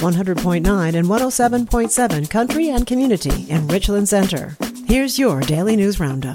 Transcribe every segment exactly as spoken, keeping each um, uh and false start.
one hundred point nine and one oh seven point seven Country and Community in Richland Center. Here's your Daily News Roundup.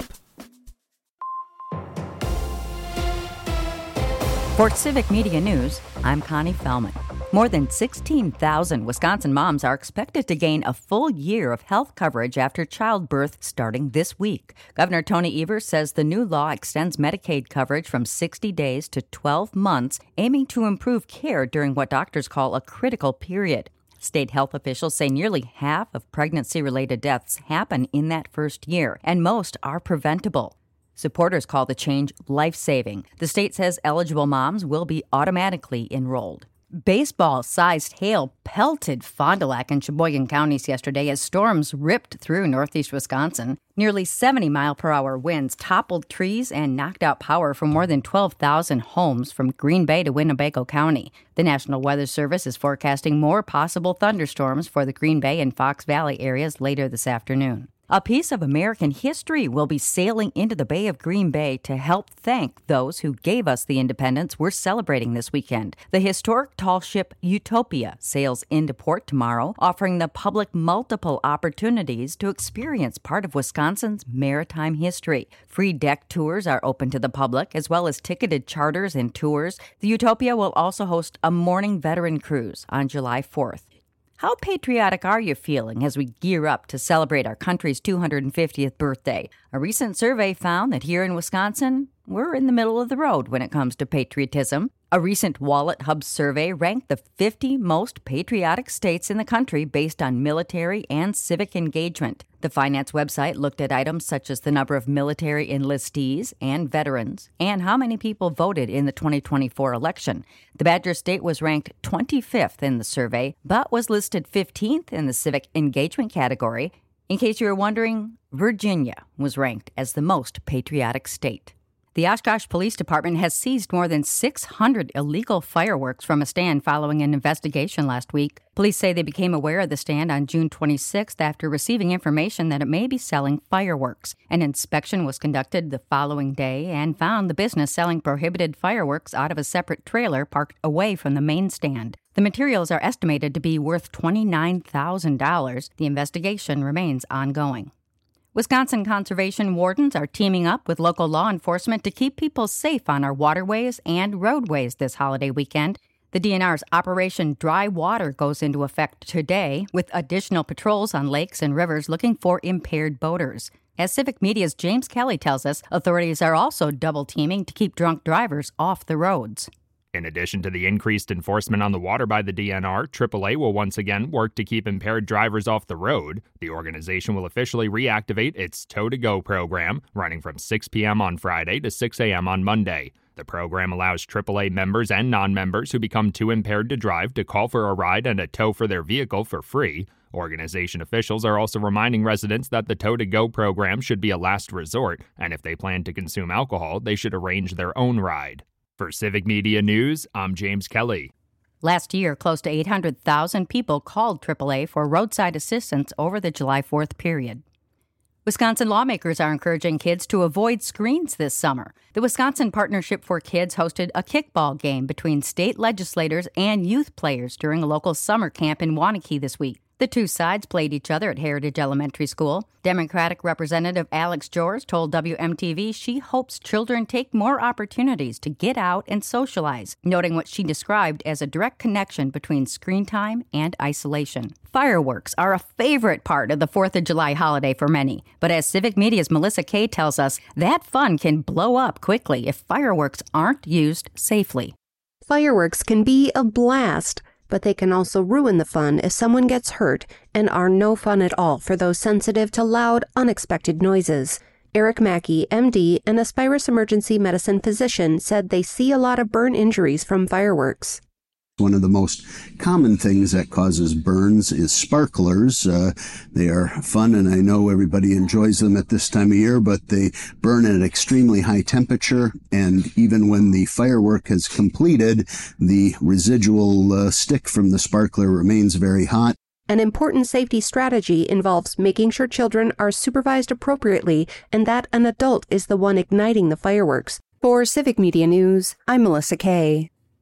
For Civic Media News, I'm Connie Fellman. More than sixteen thousand Wisconsin moms are expected to gain a full year of health coverage after childbirth starting this week. Governor Tony Evers says the new law extends Medicaid coverage from sixty days to twelve months, aiming to improve care during what doctors call a critical period. State health officials say nearly half of pregnancy-related deaths happen in that first year, and most are preventable. Supporters call the change life-saving. The state says eligible moms will be automatically enrolled. Baseball-sized hail pelted Fond du Lac and Sheboygan counties yesterday as storms ripped through northeast Wisconsin. Nearly seventy mile per hour winds toppled trees and knocked out power for more than twelve thousand homes from Green Bay to Winnebago County. The National Weather Service is forecasting more possible thunderstorms for the Green Bay and Fox Valley areas later this afternoon. A piece of American history will be sailing into the Bay of Green Bay to help thank those who gave us the independence we're celebrating this weekend. The historic tall ship Utopia sails into port tomorrow, offering the public multiple opportunities to experience part of Wisconsin's maritime history. Free deck tours are open to the public, as well as ticketed charters and tours. The Utopia will also host a morning veteran cruise on July fourth. How patriotic are you feeling as we gear up to celebrate our country's two hundred fiftieth birthday? A recent survey found that here in Wisconsin, we're in the middle of the road when it comes to patriotism. A recent Wallet Hub survey ranked the fifty most patriotic states in the country based on military and civic engagement. The finance website looked at items such as the number of military enlistees and veterans and how many people voted in the twenty twenty-four election. The Badger State was ranked twenty-fifth in the survey, but was listed fifteenth in the civic engagement category. In case you were wondering, Virginia was ranked as the most patriotic state. The Oshkosh Police Department has seized more than six hundred illegal fireworks from a stand following an investigation last week. Police say they became aware of the stand on June twenty-sixth after receiving information that it may be selling fireworks. An inspection was conducted the following day and found the business selling prohibited fireworks out of a separate trailer parked away from the main stand. The materials are estimated to be worth twenty-nine thousand dollars. The investigation remains ongoing. Wisconsin conservation wardens are teaming up with local law enforcement to keep people safe on our waterways and roadways this holiday weekend. The D N R's Operation Dry Water goes into effect today, with additional patrols on lakes and rivers looking for impaired boaters. As Civic Media's James Kelly tells us, authorities are also double-teaming to keep drunk drivers off the roads. In addition to the increased enforcement on the water by the D N R, triple A will once again work to keep impaired drivers off the road. The organization will officially reactivate its Tow to Go program, running from six p.m. on Friday to six a.m. on Monday. The program allows triple A members and non-members who become too impaired to drive to call for a ride and a tow for their vehicle for free. Organization officials are also reminding residents that the Tow to Go program should be a last resort, and if they plan to consume alcohol, they should arrange their own ride. For Civic Media News, I'm James Kelly. Last year, close to eight hundred thousand people called triple A for roadside assistance over the July fourth period. Wisconsin lawmakers are encouraging kids to avoid screens this summer. The Wisconsin Partnership for Kids hosted a kickball game between state legislators and youth players during a local summer camp in Waunakee this week. The two sides played each other at Heritage Elementary School. Democratic Representative Alex George told W M T V she hopes children take more opportunities to get out and socialize, noting what she described as a direct connection between screen time and isolation. Fireworks are a favorite part of the fourth of July holiday for many, but as Civic Media's Melissa Kay tells us, that fun can blow up quickly if fireworks aren't used safely. Fireworks can be a blast, but they can also ruin the fun if someone gets hurt and are no fun at all for those sensitive to loud, unexpected noises. Eric Mackey, M D, an Aspirus emergency medicine physician, said they see a lot of burn injuries from fireworks. One of the most common things that causes burns is sparklers. Uh, they are fun, and I know everybody enjoys them at this time of year, but they burn at an extremely high temperature, and even when the firework has completed, the residual uh, stick from the sparkler remains very hot. An important safety strategy involves making sure children are supervised appropriately and that an adult is the one igniting the fireworks. For Civic Media News, I'm Melissa Kay.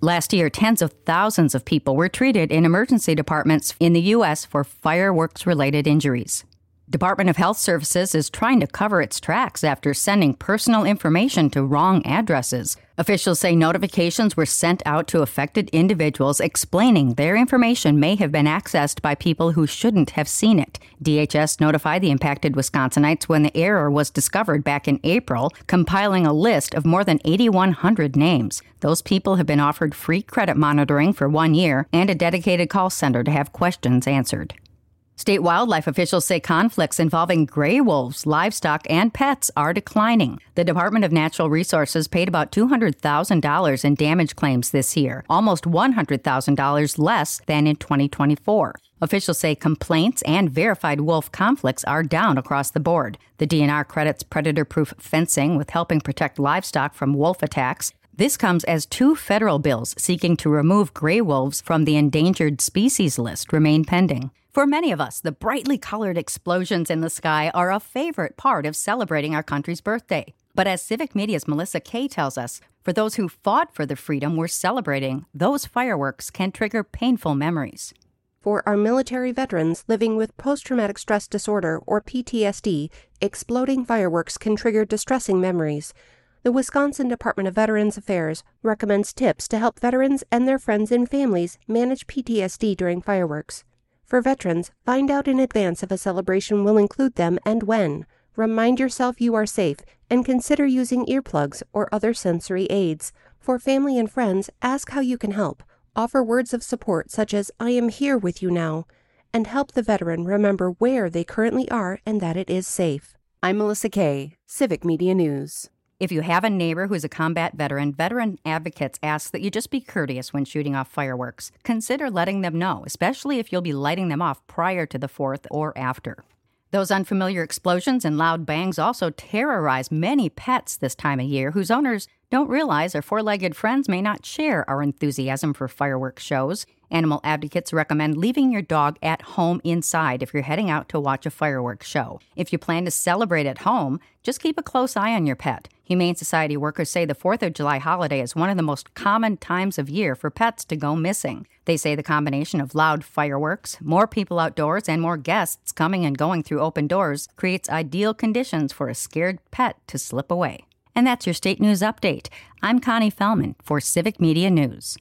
Last year, tens of thousands of people were treated in emergency departments in the U S for fireworks-related injuries. Department of Health Services is trying to cover its tracks after sending personal information to wrong addresses. Officials say notifications were sent out to affected individuals explaining their information may have been accessed by people who shouldn't have seen it. D H S notified the impacted Wisconsinites when the error was discovered back in April, compiling a list of more than eighty-one hundred names. Those people have been offered free credit monitoring for one year and a dedicated call center to have questions answered. State wildlife officials say conflicts involving gray wolves, livestock, and pets are declining. The Department of Natural Resources paid about two hundred thousand dollars in damage claims this year, almost one hundred thousand dollars less than in twenty twenty-four. Officials say complaints and verified wolf conflicts are down across the board. The D N R credits predator-proof fencing with helping protect livestock from wolf attacks. This comes as two federal bills seeking to remove gray wolves from the endangered species list remain pending. For many of us, the brightly colored explosions in the sky are a favorite part of celebrating our country's birthday. But as Civic Media's Melissa Kay tells us, for those who fought for the freedom we're celebrating, those fireworks can trigger painful memories. For our military veterans living with post-traumatic stress disorder, or P T S D, exploding fireworks can trigger distressing memories. The Wisconsin Department of Veterans Affairs recommends tips to help veterans and their friends and families manage P T S D during fireworks. For veterans, find out in advance if a celebration will include them and when. Remind yourself you are safe and consider using earplugs or other sensory aids. For family and friends, ask how you can help. Offer words of support such as, "I am here with you now," and help the veteran remember where they currently are and that it is safe. I'm Melissa Kay, Civic Media News. If you have a neighbor who's a combat veteran, veteran advocates ask that you just be courteous when shooting off fireworks. Consider letting them know, especially if you'll be lighting them off prior to the fourth or after. Those unfamiliar explosions and loud bangs also terrorize many pets this time of year whose owners don't realize their four-legged friends may not share our enthusiasm for fireworks shows. Animal advocates recommend leaving your dog at home inside if you're heading out to watch a fireworks show. If you plan to celebrate at home, just keep a close eye on your pet. Humane Society workers say the fourth of July holiday is one of the most common times of year for pets to go missing. They say the combination of loud fireworks, more people outdoors, and more guests coming and going through open doors creates ideal conditions for a scared pet to slip away. And that's your state news update. I'm Connie Fellman for Civic Media News.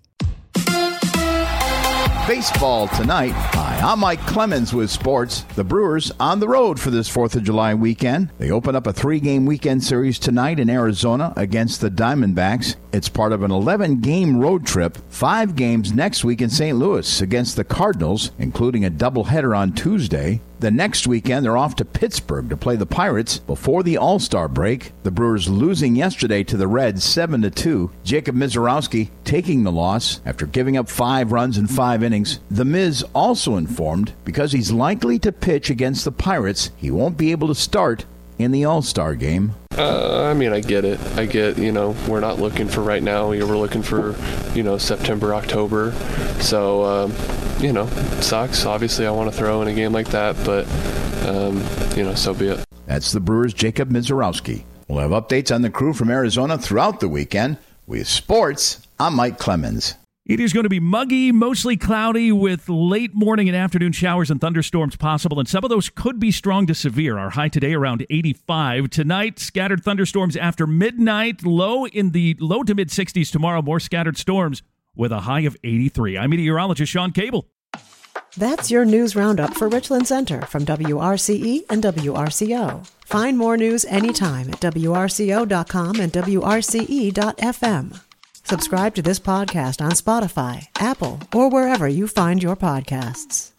Baseball tonight. Hi, I'm Mike Clemens with sports. The Brewers on the road for this fourth of July weekend. They open up a three-game weekend series tonight in Arizona against the Diamondbacks. It's part of an eleven-game road trip, five games next week in Saint Louis against the Cardinals, including a doubleheader on Tuesday. The next weekend, they're off to Pittsburgh to play the Pirates before the All-Star break. The Brewers losing yesterday to the Reds seven to two. Jacob Misiorowski taking the loss after giving up five runs in five innings. The Miz also informed because he's likely to pitch against the Pirates, he won't be able to start in the All-Star game. Uh, I mean, I get it. I get, you know, we're not looking for right now. We're looking for, you know, September, October. So, um, you know, it sucks. Obviously, I want to throw in a game like that, but, um, you know, so be it. That's the Brewers' Jacob Misiorowski. We'll have updates on the crew from Arizona throughout the weekend. With sports, I'm Mike Clemens. It is going to be muggy, mostly cloudy, with late morning and afternoon showers and thunderstorms possible, and some of those could be strong to severe. Our high today around eighty-five. Tonight, scattered thunderstorms after midnight, low in the low to mid-sixties tomorrow, more scattered storms with a high of eighty-three. I'm meteorologist Sean Cable. That's your news roundup for Richland Center from W R C E and W R C O. Find more news anytime at W R C O dot com and W R C E dot F M. Subscribe to this podcast on Spotify, Apple, or wherever you find your podcasts.